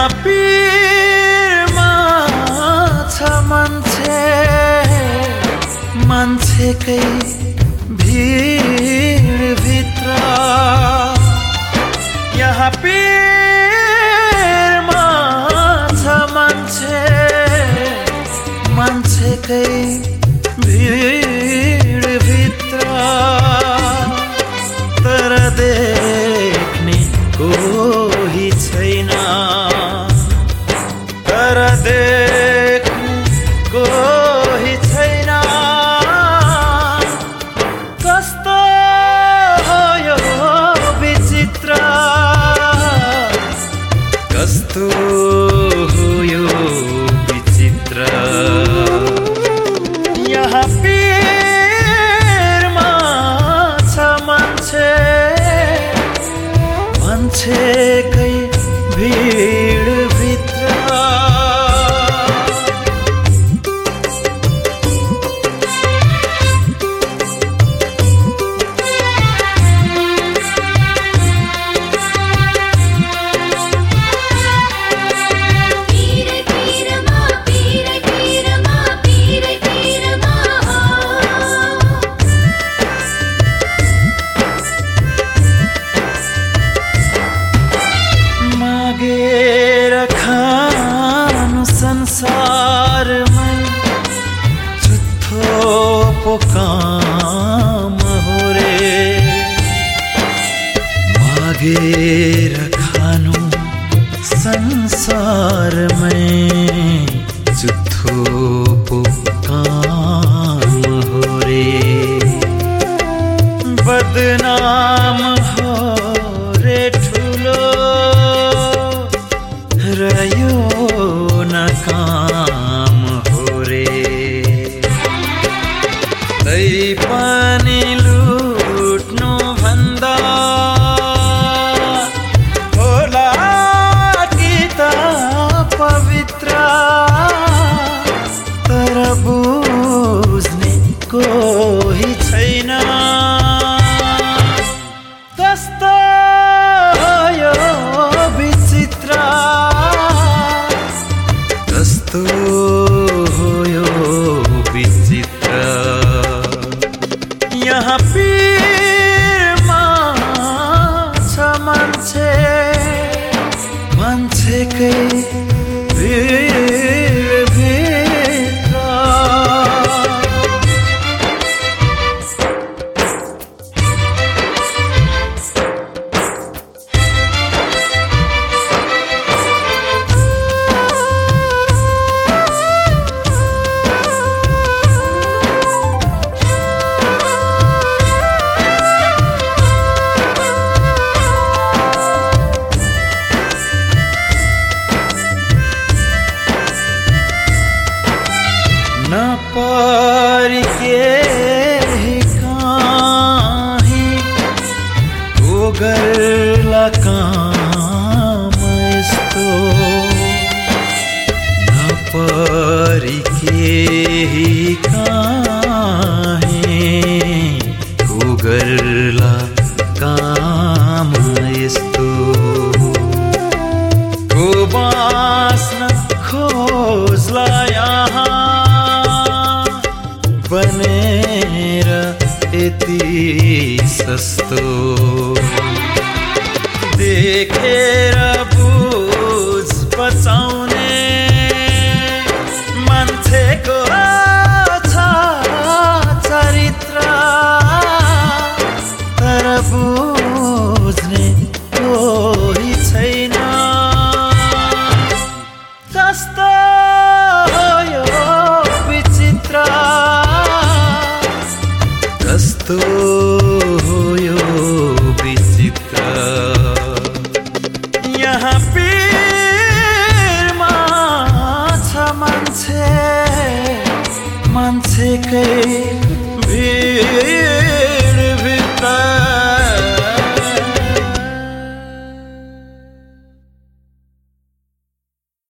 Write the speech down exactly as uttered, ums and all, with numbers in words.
यहाँ पिरमा छ मान्छे मान्छेकै भिड भित्र यहाँ पिरमा छ मान्छे मान्छेकै भिड भित्र तर देख्ने कोही छैन तर देख्ने कोही छैन कस्तो हो यो विचित्र कस्तो हो यो विचित्र यहाँ पिरमा छ मान्छे मान्छेकै भिड भित्र मागेर खानु संसारमै झुठो पो काम हो रे मागेर खानु संसारमै झुठो पो काम हो रे बदनाम हो रे ठुलो रयो नकाम हो रे तै पनि लुट्नु भन्दा होला कि त पवित्र तर बुझ्ने कोही छैन कस्तो हो यो विचित्र कस्तो हो यो विचित्र यहाँ पिरमा छ मान्छे मान्छेकै भिड भित्र नपरी केही काहीँ को गर्ला काम यस्तो नपरी केही काहीँ को गर्ला काम यस्तो को बाँच्न खोज्ला यहाँ बनेर यति सस्तो देखेर बुझ बचाउने मान्छेको छ चरित्र तर बुझ्ने कोही छैन कस्तो हो यो विचित्र कस्तो हो यो विचित्र यहाँ पिरमा छ मान्छे मान्छेकै भिड